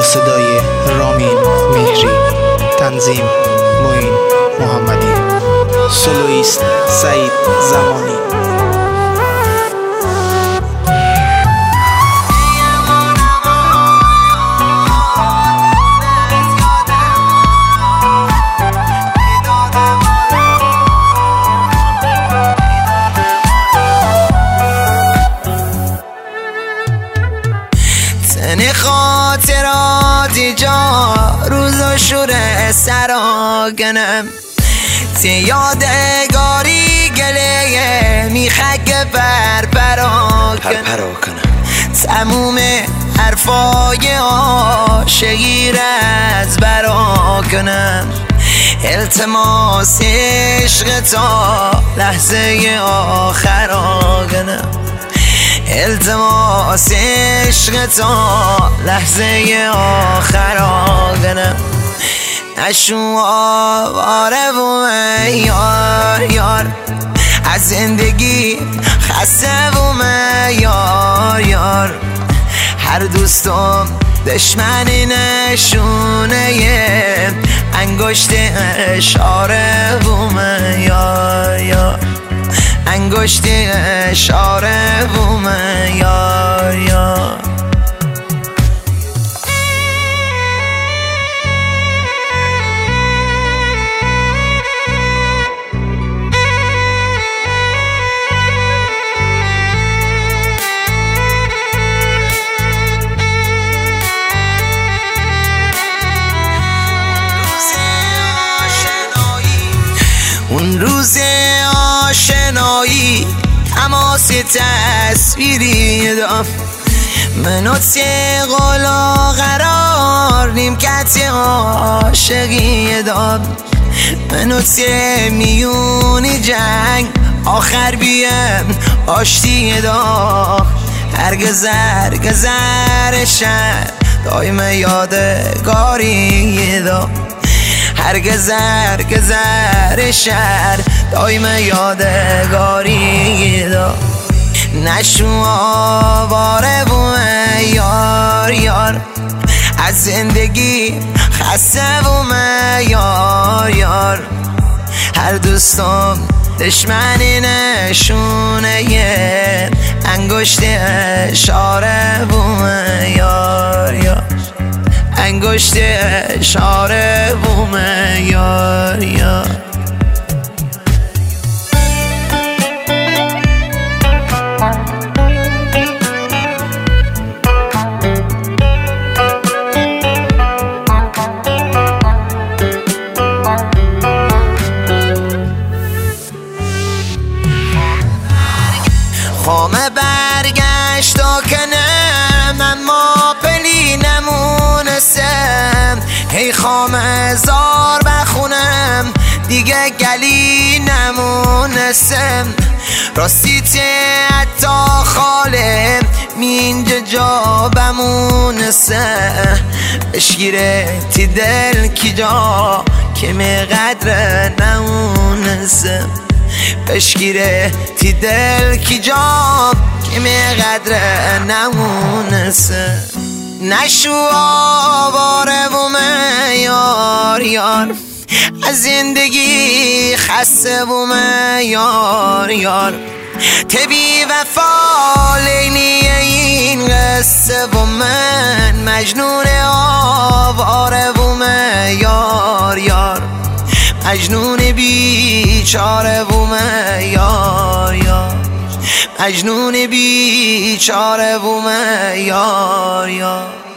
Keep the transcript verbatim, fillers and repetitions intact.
صدای رامین مهری، تنظیم معین محمدی، سولویست سعید زمانی. تن خاطراتی جا روز و شور سراکنم، تی یادگاری گله میخک پر پراکنم. تموم حرفای عاشقی از برا کنم، التماس عشق تا لحظه آخر کنم، التماس عشق تا لحظه آخر کنم. نشو آواره و یار یار، از زندگی خسته و یار یار. هر دوستم دشمنی نشونه انگشت اشاره و یار یار، انگشت اشاره و یار یار. اون روز آشنایی تماس تصویری دام، منو تقلا قرار نیمکت عاشقی دام. منو میونی جنگ آخر بیم آشتی دام. هرگز هرگز هرشن دایم یادگاری دام، هرگز هرگز هر شهر دایم یادگاری دا. نشو آواره و یار یار، از زندگی خسته و یار یار. هر دوستم دشمنی نشونه انگشت اشاره و یار یار، انگشت اشاره و یار یار. خامه برگشت کنم اما پلی نمونستم، هی خامه زار بخونم دیگه گلی نمونستم. راستی ته حتی خاله مینجا جا بمونستم، بشگیره تی دل کی جا که مقدر نمونستم، بشگیره تی دل کی جا که مقدر نمونستم. نشو آواره و یار یار، از زندگی خسته و یار یار. تبی وفا لینی این قصه و من مجنون آواره و یار یار، مجنون بیچاره و یار یار، مجنون بیچاره و یار یار.